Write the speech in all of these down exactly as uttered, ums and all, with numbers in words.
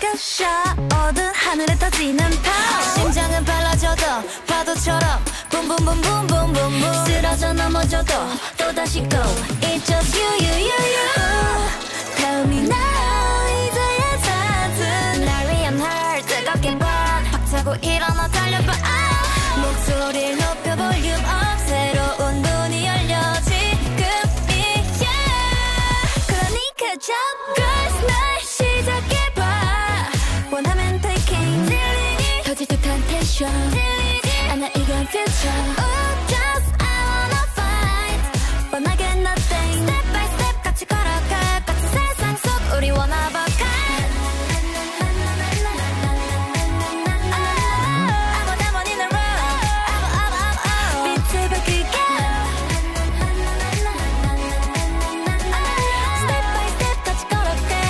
like a shot 어두운 하늘에 터지는 power 심장은 빨라져도 파도처럼 붐붐붐붐붐붐붐 쓰러져 넘어져도 또다시 go It's just you you you you Tell me now 이제야 찾은 날 위한 날 뜨겁게 봐 박차고 일어나 달려봐 ah. 목소리를 높여 볼륨 up 새로운 문이 열려 지금이야 그러니까 jump girls 날 시작해봐 원하면 taking 터질 듯한 텐션 아나 이건 future oh, just I wanna fight 뻔하게 nothing step by step 같이 걸어가 같은 세상 속 우리 원하봐 Step by step 같이 걸어가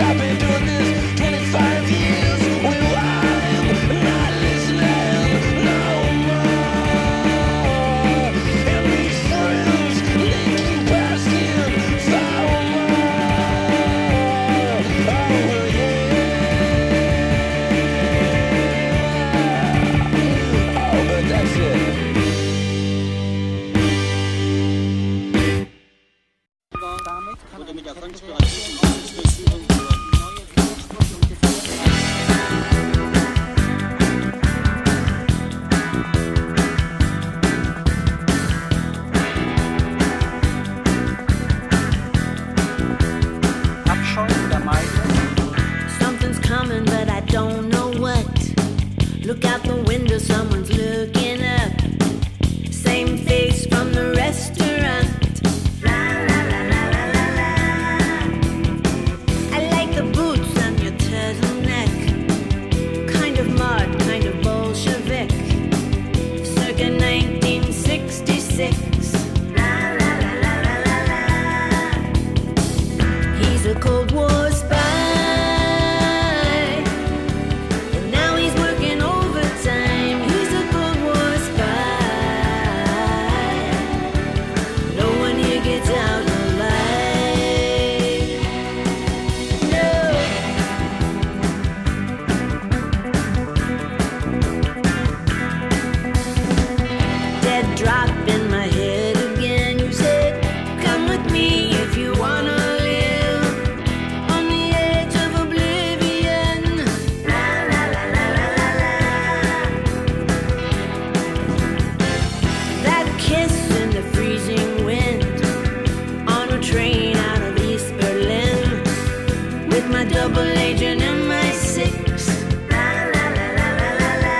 I've been doing this twenty-five years. Well, I'm not listening no more. And these friends, they keep asking for more. Oh, yeah. Oh, but that's it. Something's coming, but I don't know what. Look out the window, someone's looking up. Same face from the restaurant. La la la la la la la. I like the boots on your turtleneck. Kind of mod, kind of Bolshevik. Circa nineteen sixty-six. La la la la la la la. He's a Cold War spy. Double agent M I six. La la la la la la la.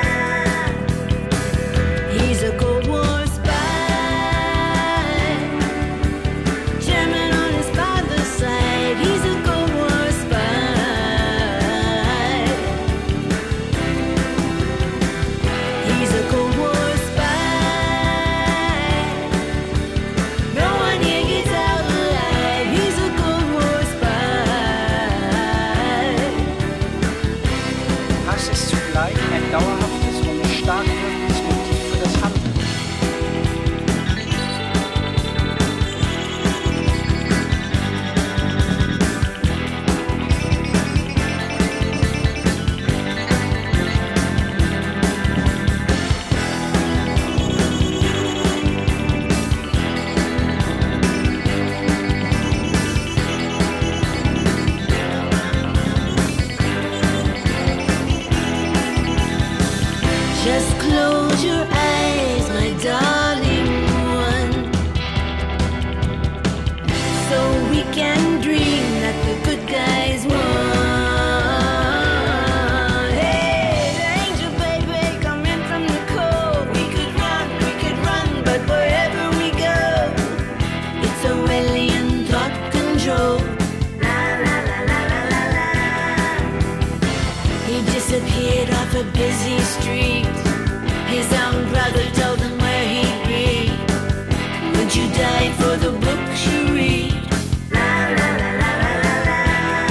He's a Cold War spy. German on his father's side. He's a Cold War spy. He's a Cold War spy. No one here gets out alive. He's a Cold War spy. Hass ist zugleich ein dauerhaftes und stark wirkendes Motiv für das Handeln. Just close your eyes, my darling one, so we can dream that the good guys won. Hey, angel baby, come in from the cold. We could run, we could run, but wherever we go, it's Orwellian thought control. La la la la la la la. He disappeared off a busy street. His own brother told him where he'd be. Would you die for the books you read? La la la la la la la.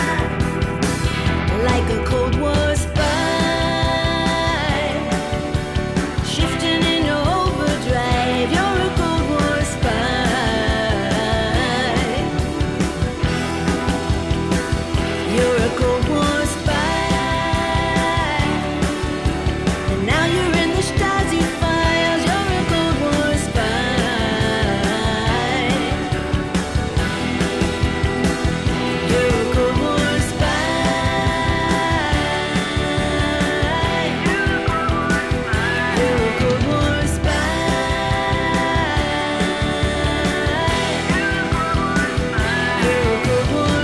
Like a Cold War spy, shifting into overdrive. You're a Cold War spy. You're a Cold War spy. And now you're in the Stasi files. You're a Cold War spy. You're a Cold War spy. You're a Cold War spy. You're a Cold War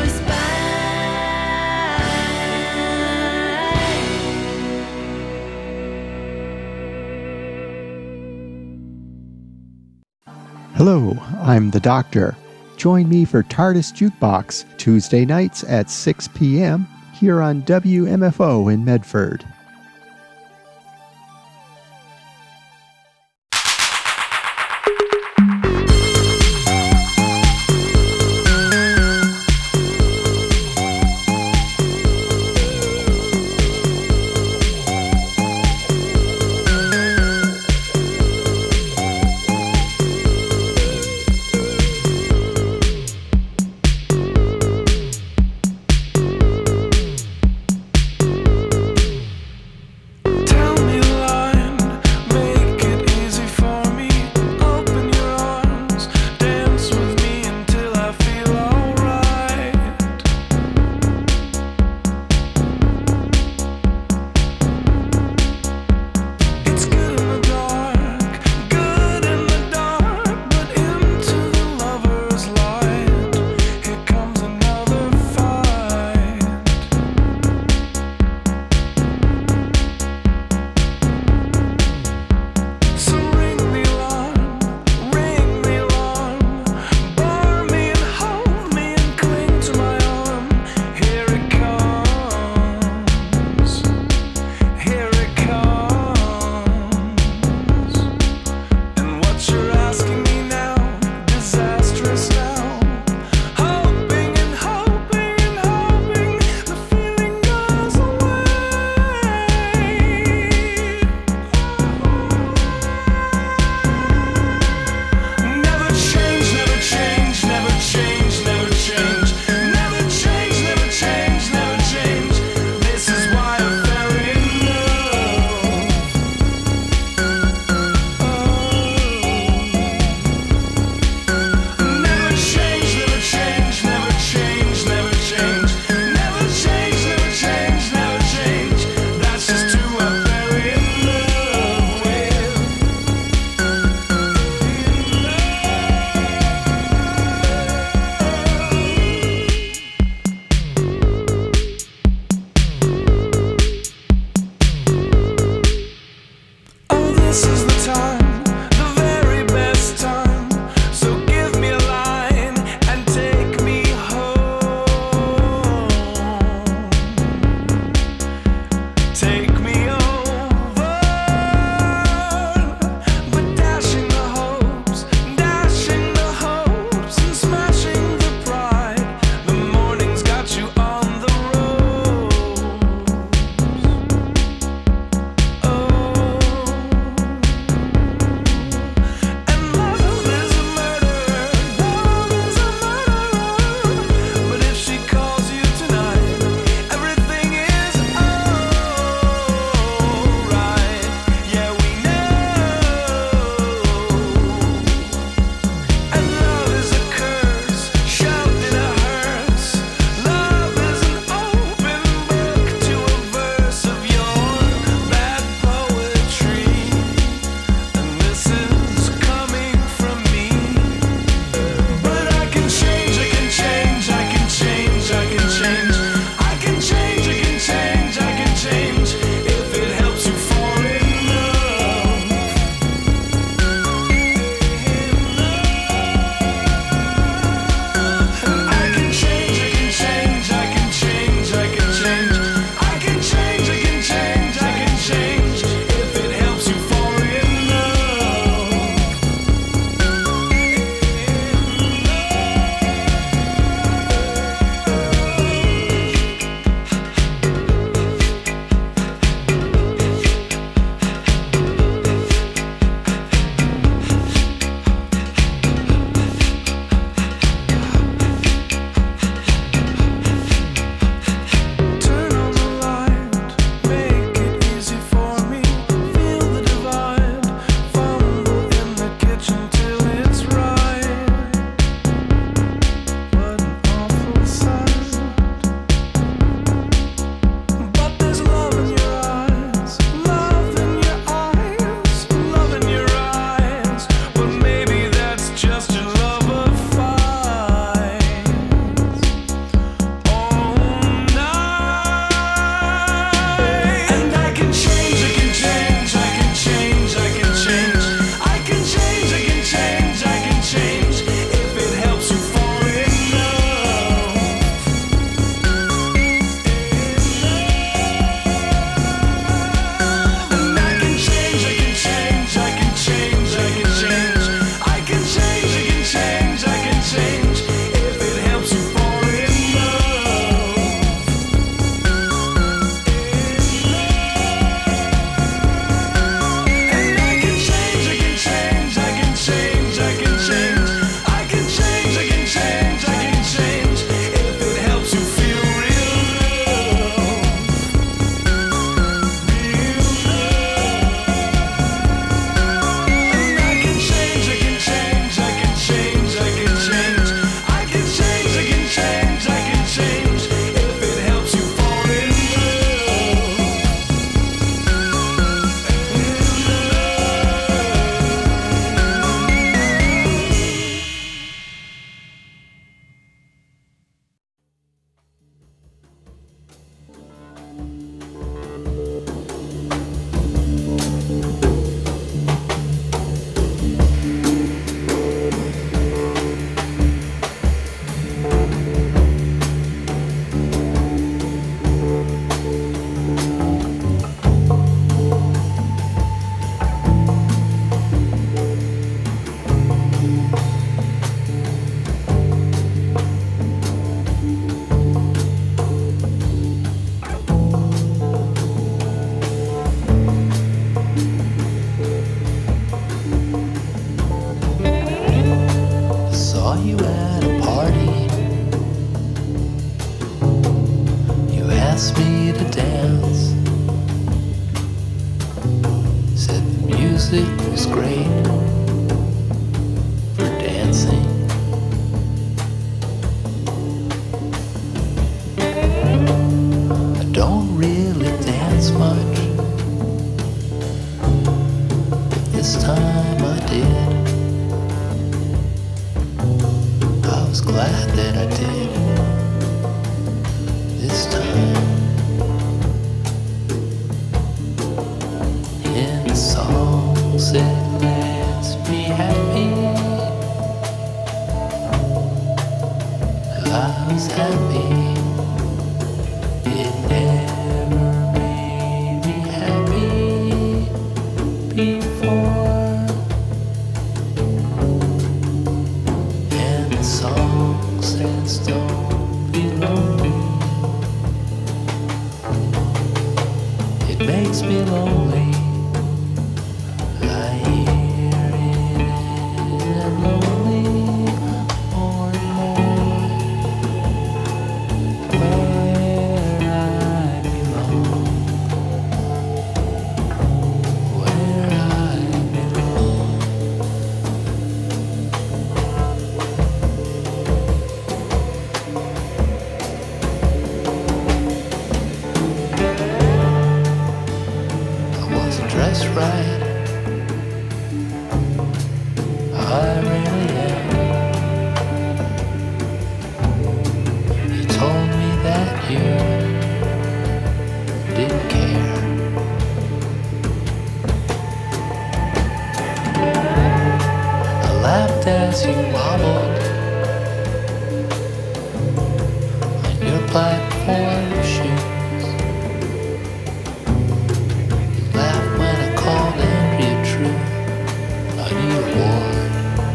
Hello, I'm the Doctor. Join me for TARDIS Jukebox, Tuesday nights at six p.m. here on W M F O in Medford. asked me to dance. Said the music was great for dancing. I don't really dance much, but this time I did. I was glad that I did this time. In the song said, let's be happy. I was happy. It never made me happy before. And the song says, don't be lonely. It makes me lonely. I hear it and I'm lonely more and more. Where I belong, where I belong. I wasn't dressed right. I really am. You told me that you didn't care. I laughed as you wobbled on your platform shoes. You laughed when I called Andrea True a new award.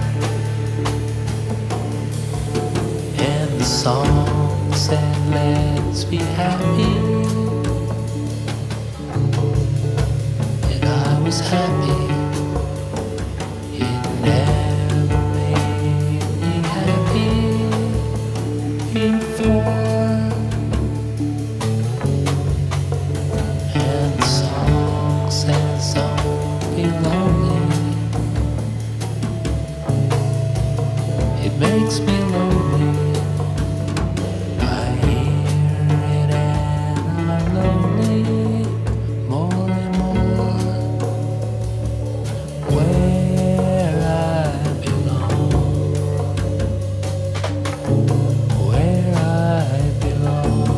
And the song said, let's be happy. And I was happy. It never made me happy before. And the song says, don't be lonely. It makes me lonely. I hear it and I'm lonely more and more. Where I belong, where I belong.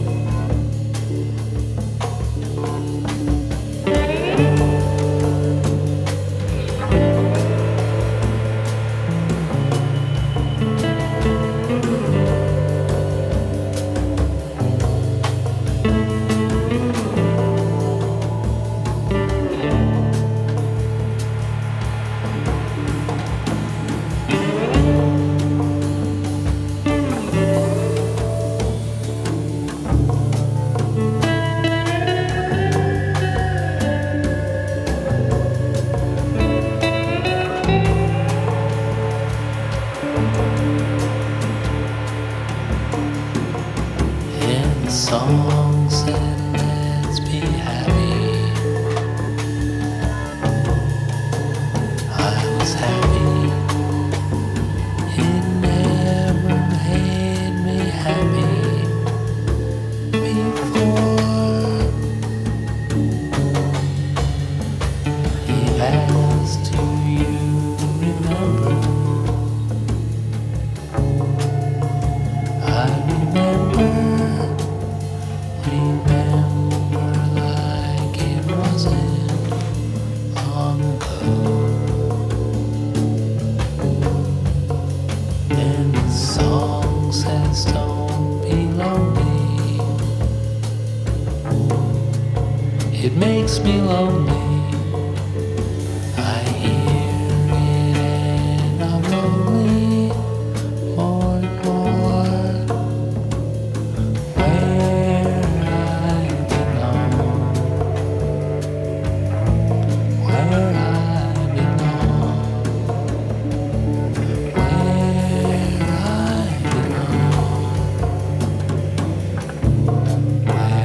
And the song said, let's be happy. I was happy. It never made me happy before. He asked, do you remember? I remember, remember like it wasn't long ago. And the song says, don't be lonely. It makes me lonely. I hear it and I'm lonely more and more. Where I belong, where I belong, where I belong, where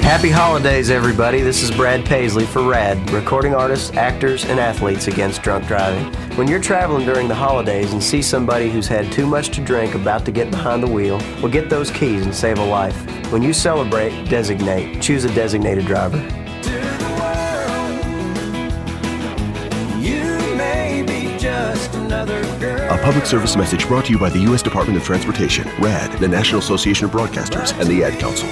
Happy holidays, everybody. This is Brad Paisley for RAD, recording artists, actors, and athletes against drunk driving. When you're traveling during the holidays and see somebody who's had too much to drink about to get behind the wheel, well, get those keys and save a life. When you celebrate, designate. Choose a designated driver. A public service message brought to you by the U S Department of Transportation, RAD, the National Association of Broadcasters, and the Ad Council.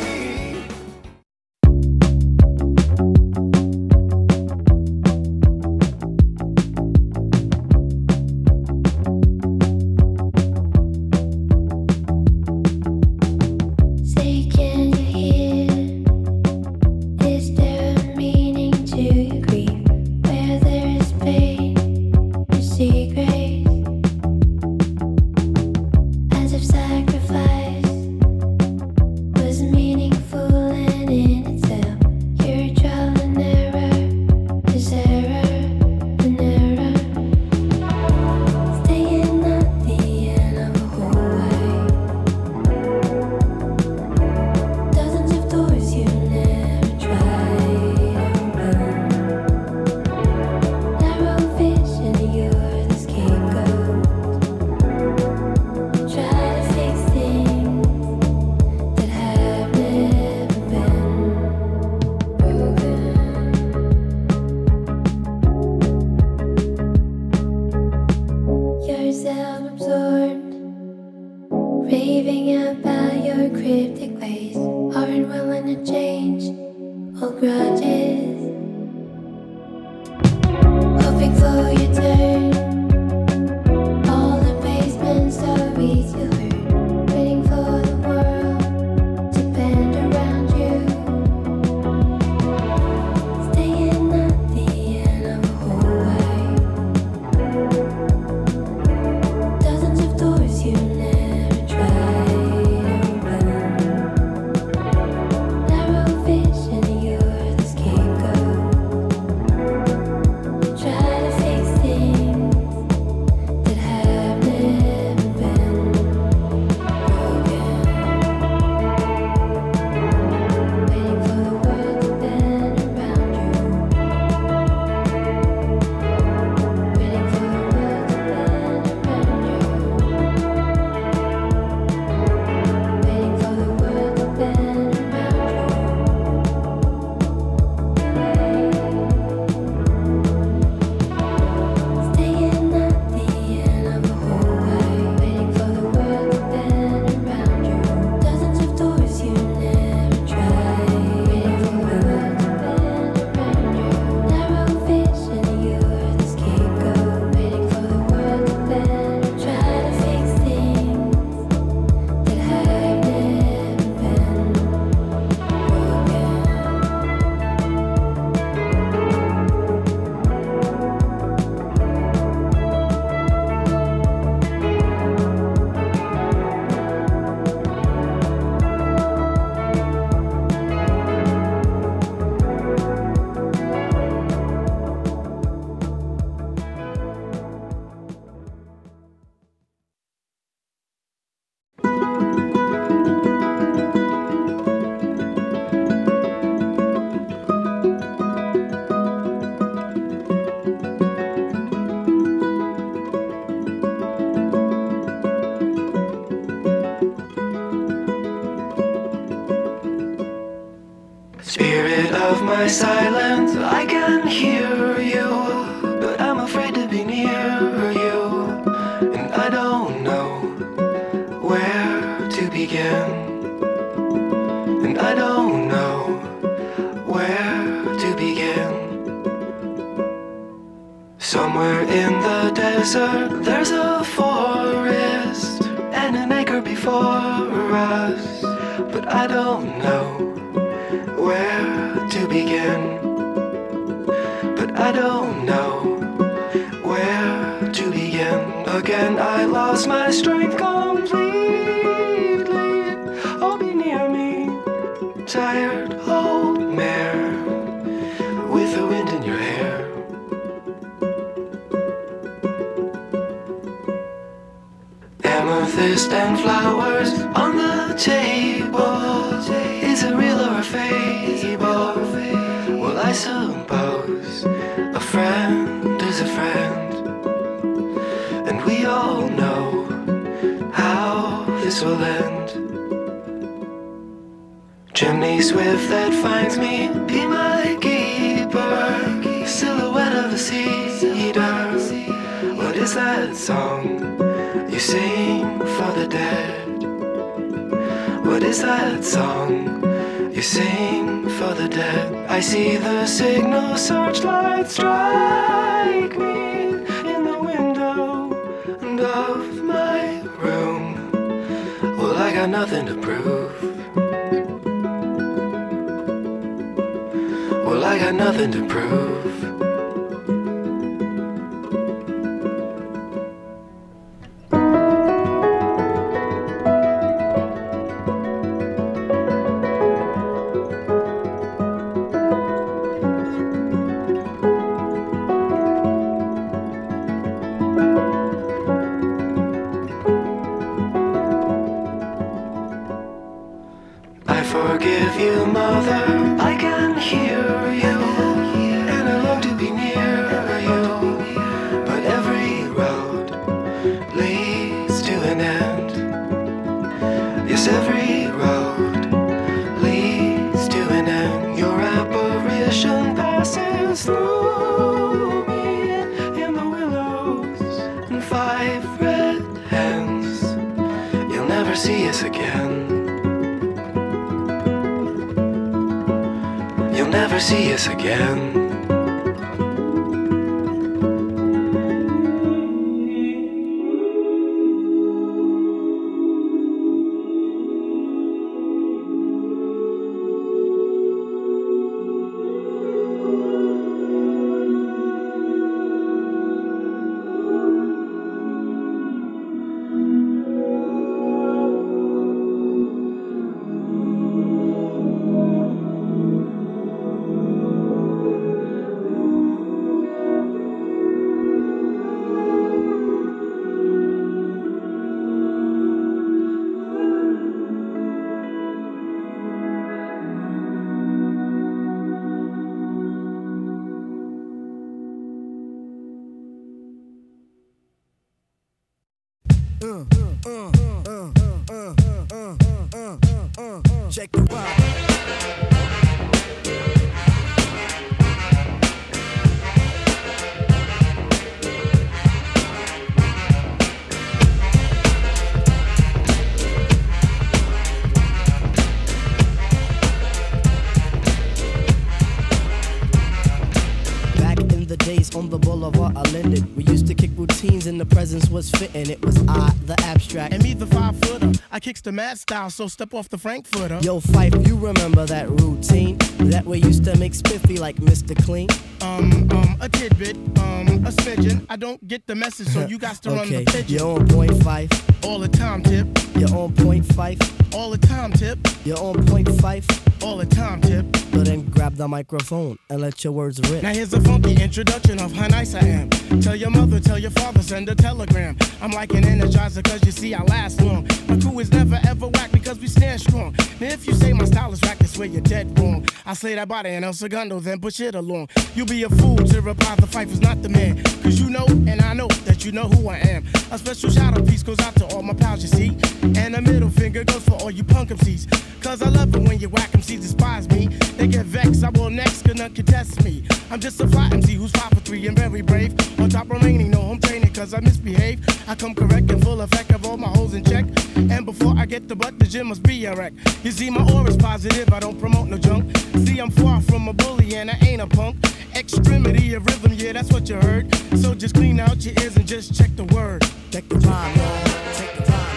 Spirit of my silence, I can hear you, but I'm afraid to be near you, and I don't know where to begin, and I don't know where to begin. Somewhere in the desert, there's a forest, and an acre before us, but I don't know where to begin, but I don't know where to begin. Again, I lost my strength completely. Oh, be near me, tired old mare with the wind in your hair. Amethyst and flowers on the table. Is it real or a fable? this will end. Chimney swift that finds me, be my keeper. Silhouette of a cedar. What is that song you sing for the dead? What is that song you sing for the dead? I see the signal searchlight strike me in the window of my room. Well, I got nothing to prove. Well, I got nothing to prove. Forgive you, mother, I can hear you, and I long to be near you, but every road leads to an end. Yes, every road leads to an end. Your apparition passes through me in the willows and five red hens. You'll never see us again. You'll never see us again. Check the vibe. On the boulevard of Linden, we used to kick routines and the presence was fitting. It was I, the abstract, and me, the five footer. I kicks the mad style, so step off the Frankfurter. Yo, Fife, you remember that routine? That way used to make spiffy like Mister Clean. Um, um, a tidbit, um, a smidgen. I don't get the message, so you got to okay. run the pigeon. You're on point five. All the time, tip. You're on point five. All the time, tip. You're on point five. All the time, tip. So then grab the microphone and let your words rip. Now here's a funky introduction of how nice I am. Tell your mother, tell your father, send a telegram. I'm like an energizer cause you see I last long. My crew is never ever whack because we stand strong. Now if you say my style is whack, that's where you're dead wrong. I slay that body and El Segundo, then push it along. You'll be a fool to reply the Fife is not the man. Cause you know and I know that you know who I am. A special shout out piece goes out to all my pals you see. And a middle finger goes for all you punk M Cs. Cause I love it when you whack M Cs despise me. They get vexed, I will next, cause none can test me. I'm just a fly M C who's five for three and very brave. On top remaining, no home training cause I misbehave. I come correct and full effect of all my holes in check. And before I get the butt, the gym must be a wreck. You see my aura's positive, I don't promote no junk. See I'm far from a bully and I ain't a punk. Extremity of rhythm, yeah that's what you heard. So just clean out your ears and just check the word. Check the rhyme, y'all. Check the rhyme.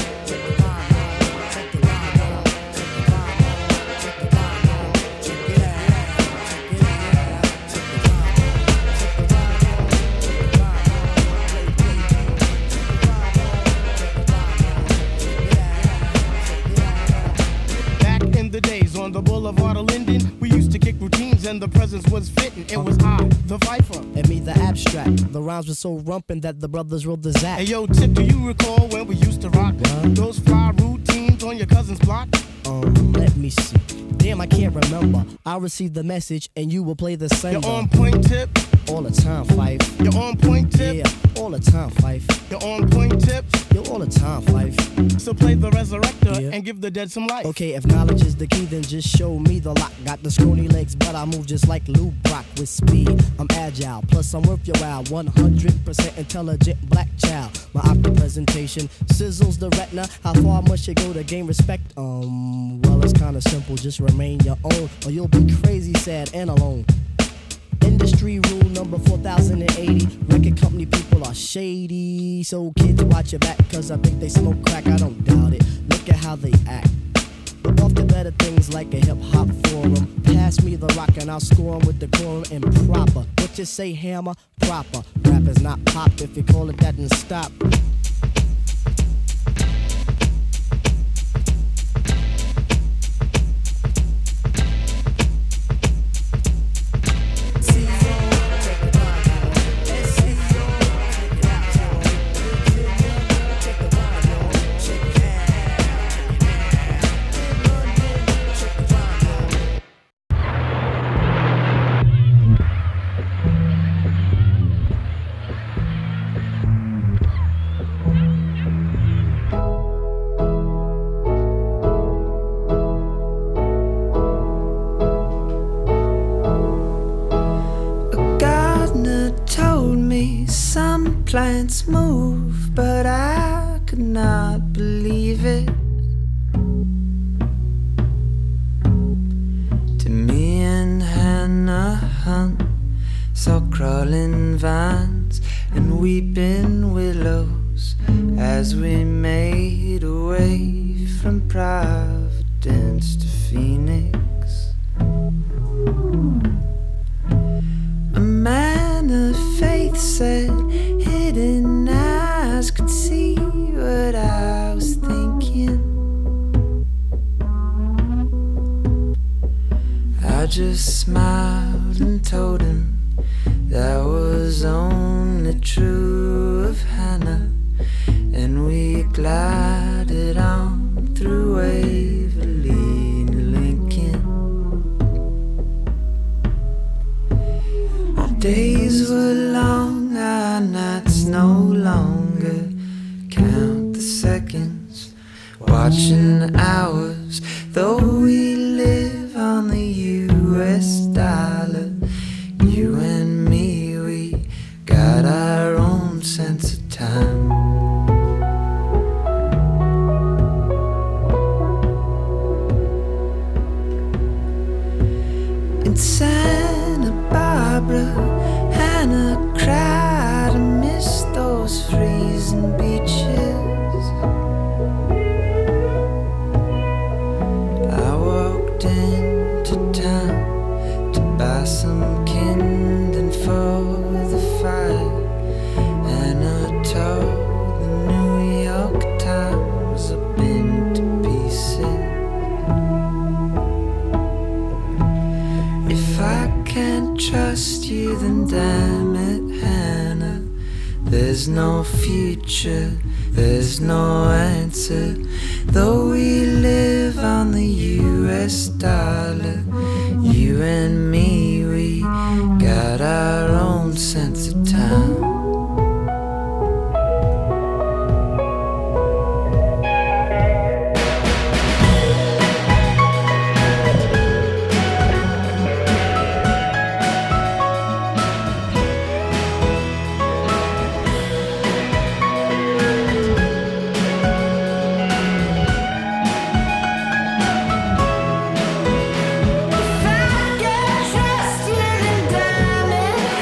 The days on the boulevard of Linden, we used to kick routines and the presence was fitting. It was I, the Fifer, and me, the abstract. The rhymes were so rumpin' that the brothers wrote the Zach. Hey yo, Tip, do you recall when we used to rock what? Those fly routines on your cousin's block? Um, let me see. Damn, I can't remember. I'll receive the message and you will play the sender. You're on point, Tip. all the time, Fife. You're on point tip. Yeah, all the time, Fife. You're on point tips. Yo, all the time, Fife. So play the resurrector Yeah. and give the dead some life. Okay, if knowledge is the key, then just show me the lock. Got the scrawny legs, but I move just like Lou Brock with speed. I'm agile, plus I'm worth your while. one hundred percent intelligent black child. My optic presentation sizzles the retina. How far must you go to gain respect? Um, well, it's kinda simple. Just remain your own, or you'll be crazy, sad, and alone. Industry rule number four thousand eighty. Record company people are shady. So kids, watch your back, cause I think they smoke crack. I don't doubt it. Look at how they act. But off to better things like a hip-hop forum. Pass me the rock and I'll score 'em with the quorum and proper. What you say, hammer? Proper. Rap is not pop. If you call it that, then stop. Plants move, but I could not believe it. To me and Hannah Hunt saw crawling vines and weeping willows as we made our way from Providence to Phoenix. A man of faith said hidden eyes could see what I was thinking. I just smiled and told him that was only true of Hannah, and we glided on through Waverly to Lincoln. Our days were long, our nights no longer. Count the seconds, watching the hours, though we live on the U S dollar. You and me, we got our own sense of time. In Santa Barbara, Hannah cried and missed those freezing beaches. I walked into town to buy some kindling for the fire, and I told the New York Times I've been to pieces. If I can't trust you, then damn it, Hannah, there's no future, there's no answer. Though we live on the U S dollar, you and me, we got our own sense of time. If I can trust you, then diamond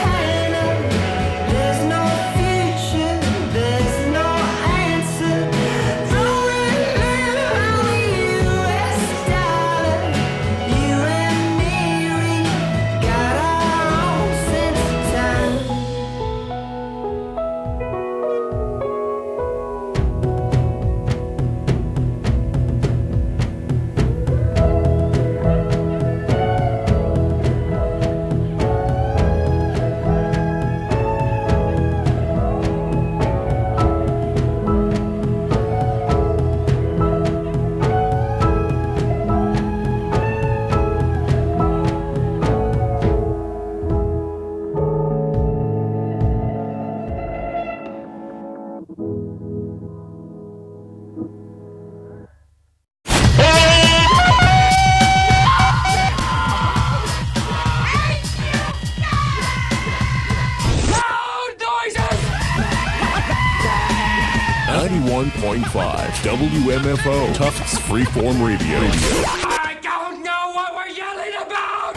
W M F O, Tufts Freeform Radio. I don't know what we're yelling about!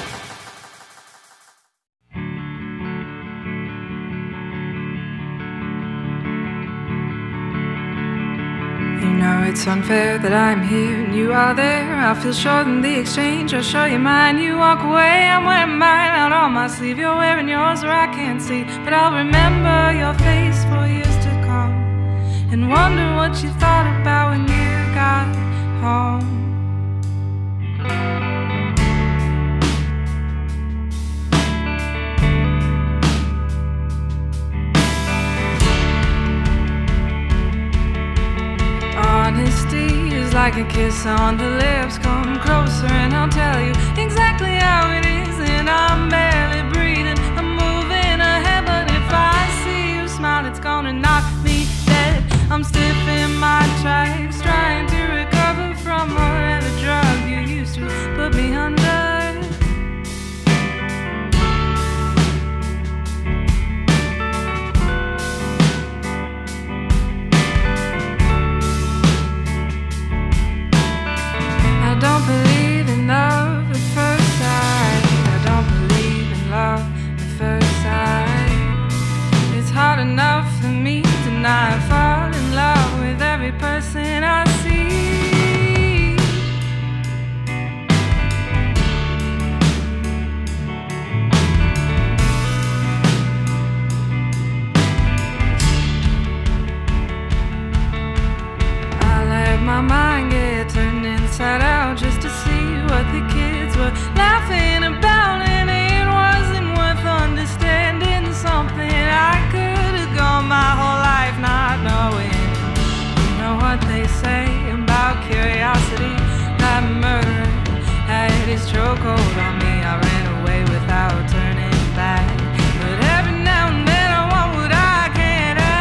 You know it's unfair that I'm here and you are there. I feel short in the exchange, I'll show you mine. You walk away, I'm wearing mine out on my sleeve. You're wearing yours where I can't see, but I'll remember your face for years to come and wonder what you thought about when you got home. Honesty is like a kiss on the lips. Come closer and I'll tell you exactly how it is. And I'm barely breathing, I'm moving ahead, but if I see you smile, it's gonna knock me dead. I'm stiff in my tracks, trying to recover from whatever drug you used to put me under. I don't believe in love at first sight. I don't believe in love at first sight. It's hard enough for me to not fall in love with every person I see. I let my mind get turned inside out just to see what the kids were laughing about, and it wasn't worth understanding something I could have gone my whole life not knowing. You know what they say about curiosity, that murderer had his chokehold on me. I ran away without turning back, but every now and then I want what I can't have.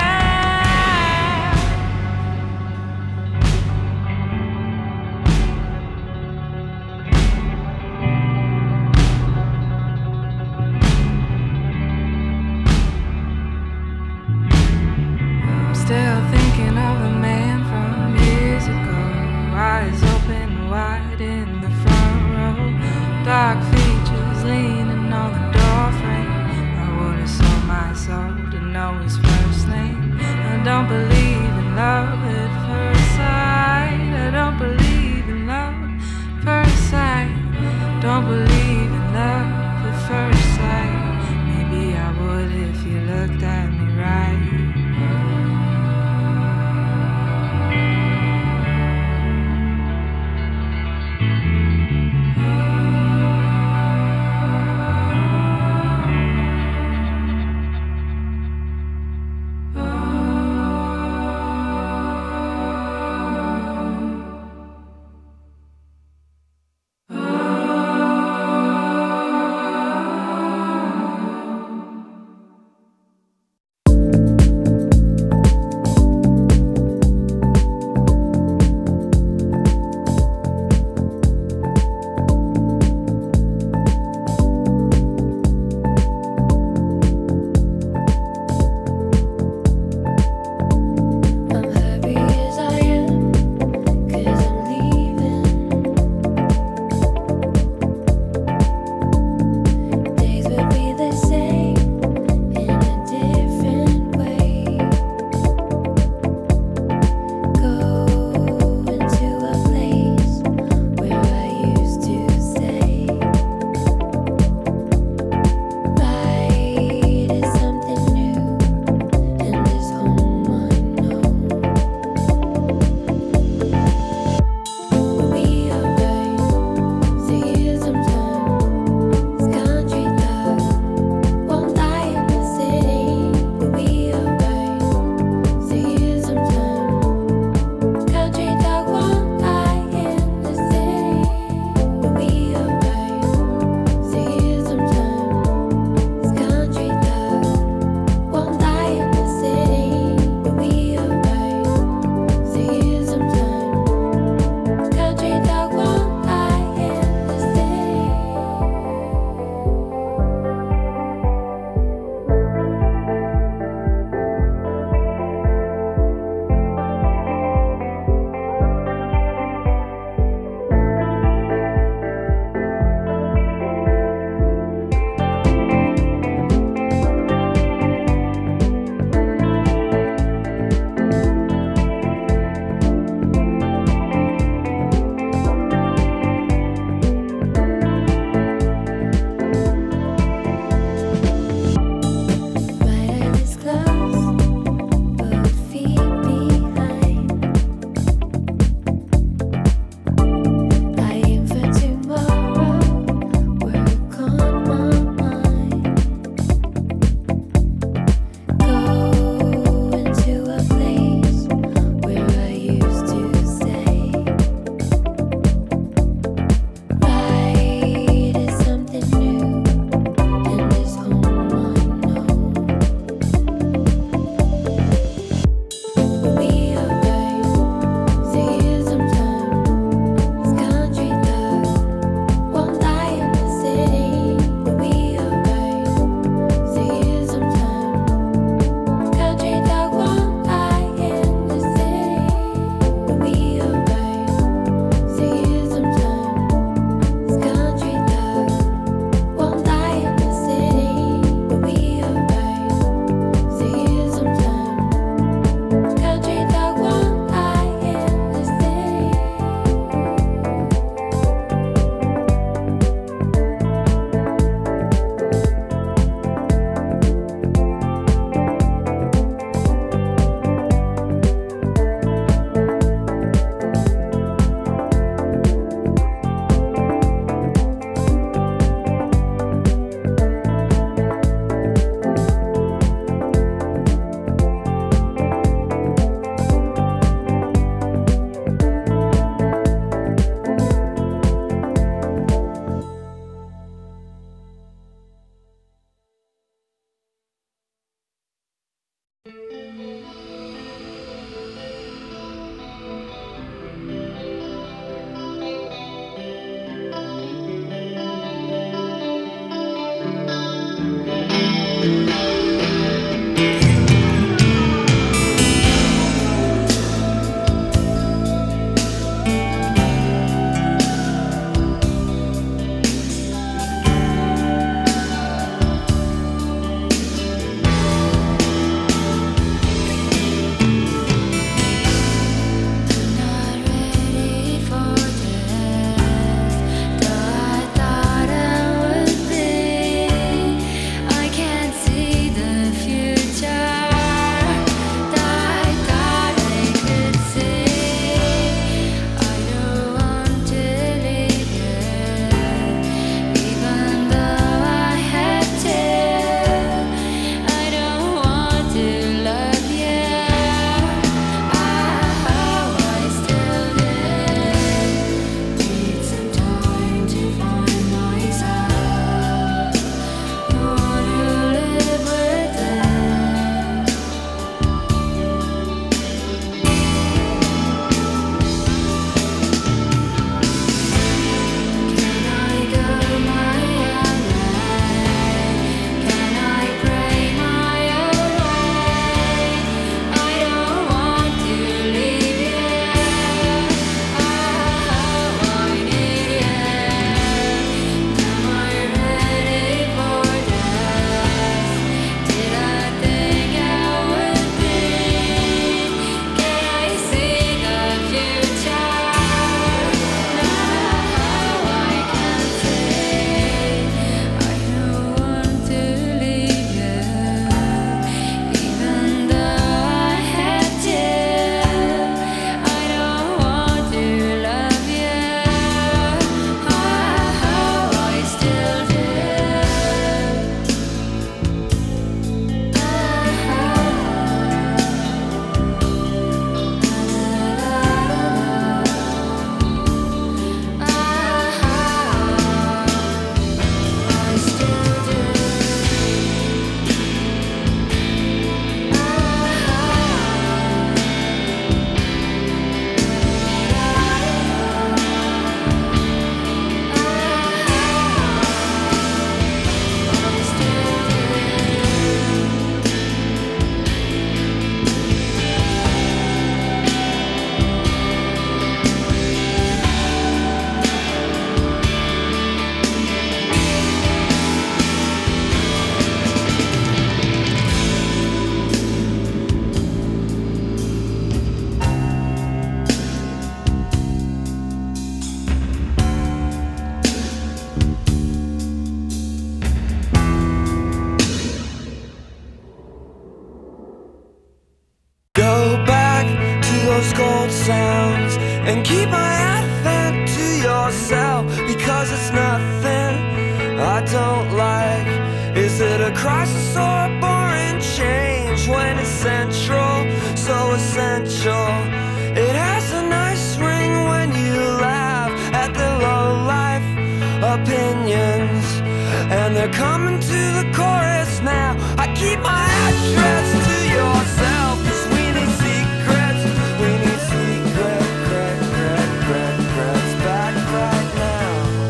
'cause it's nothing I don't like. Is it a crisis or a boring change when it's central, so essential? It has a nice ring when you laugh at the low-life opinions, and they're coming to the chorus now. I keep my address to yourself, 'cause we need secrets, we need secret, crack, crack, crack, cracks back right now.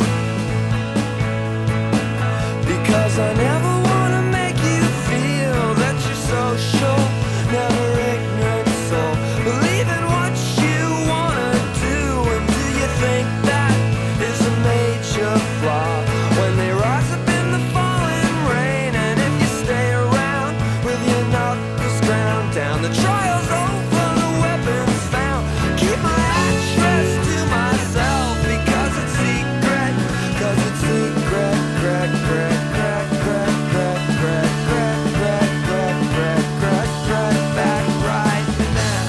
Because I never wanna make you feel that you're social, never ignorant soul. Believe in what you wanna do, and do you think that is a major flaw? When they rise up in the falling rain, and if you stay around with your knuckles ground down, the trial's over, the weapon's found. Keep my address to myself, because it's secret, 'cause it's secret, crack, crack, crack, crack, crack, crack, crack, crack, crack, crack, crack, crack, back right now.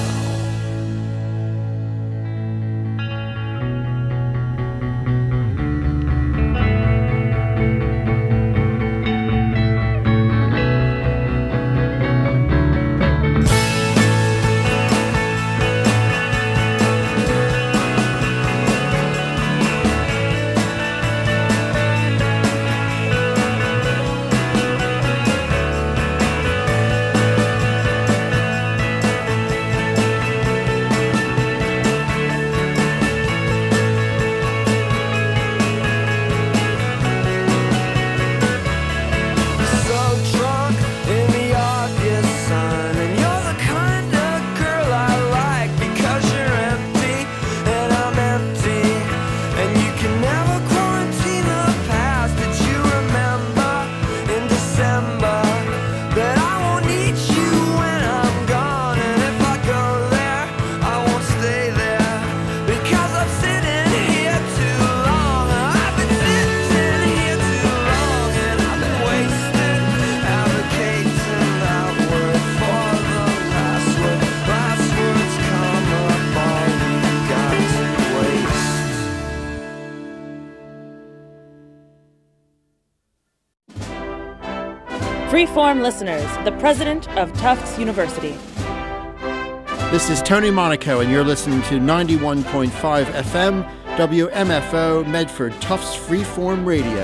So drunk in the August sun, and you're the kind of girl I like, because you're empty and I'm empty, and you can never quarantine the past. Did you remember in December that I won't need you when I'm gone? And if I go there, I won't stay there, because I'm sitting here too long. I've been sitting here too long, and I've been wasted advocating that word for the last word. Last words come up, all we got to waste. Freeform listeners, the president of Tufts University. This is Tony Monaco, and you're listening to ninety-one point five F M, W M F O, Medford, Tufts Freeform Radio.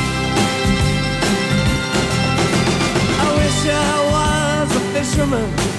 I wish I was a fisherman